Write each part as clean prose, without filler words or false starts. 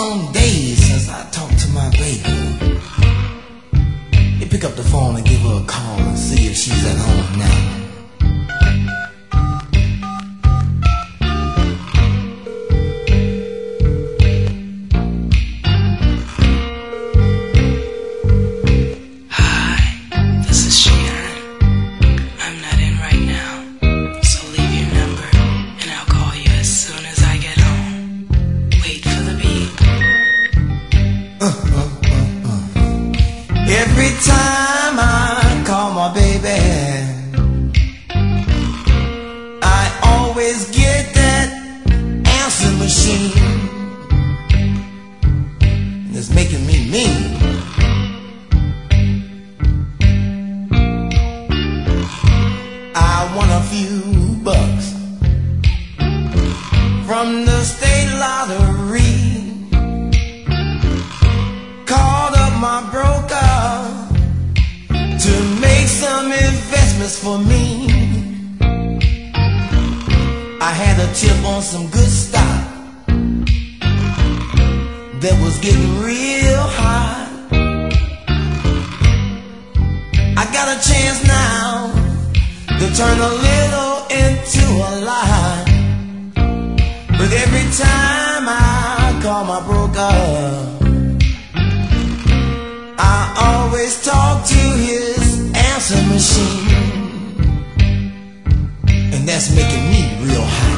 long days since I talked to my baby. You pick up the phone and give her a call and see if she's at home now. Every time I call my baby, I always get that answer machine, and it's making me mean. I won a few bucks from the state lottery. Called up my broker to make some investments for me. I had a tip on some good stock that was getting real hot. I got a chance now to turn a little into a lot, but every time I call my broker, I always talk to his answer machine, and that's making me real hot.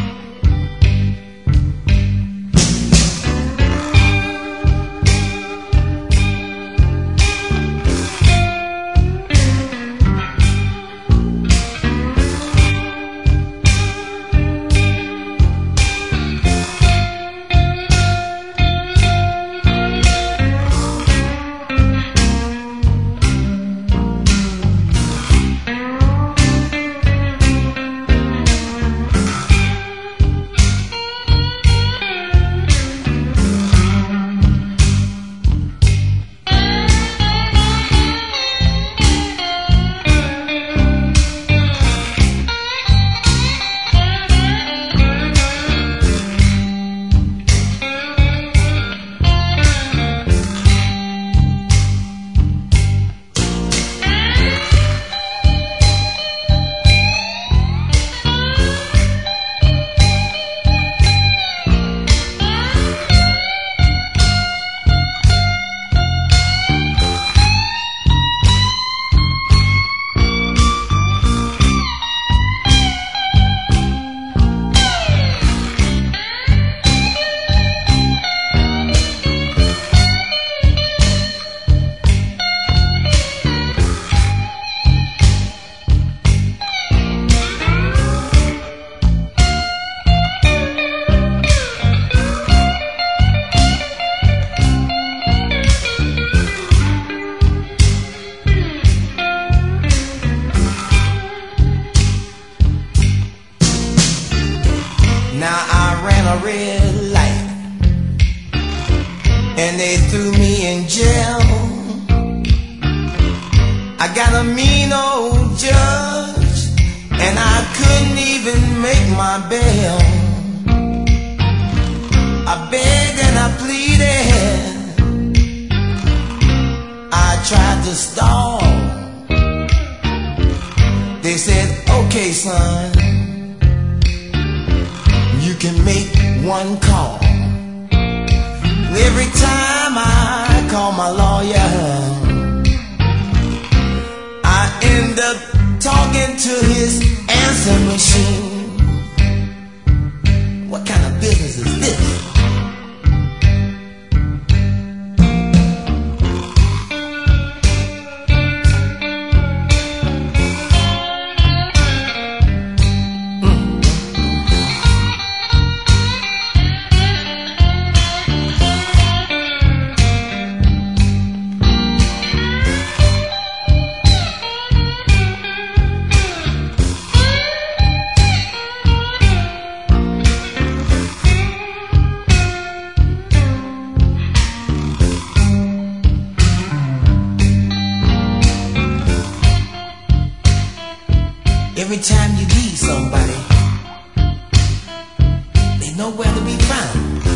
Now I ran a red light and they threw me in jail. I got a mean old judge and I couldn't even make my bail. I begged and I pleaded, I tried to stall. They said, okay son, you can make one call. Every time I call my lawyer, I end up talking to his answer machine. What kind of business is this? Every time you need somebody, they know where to be found.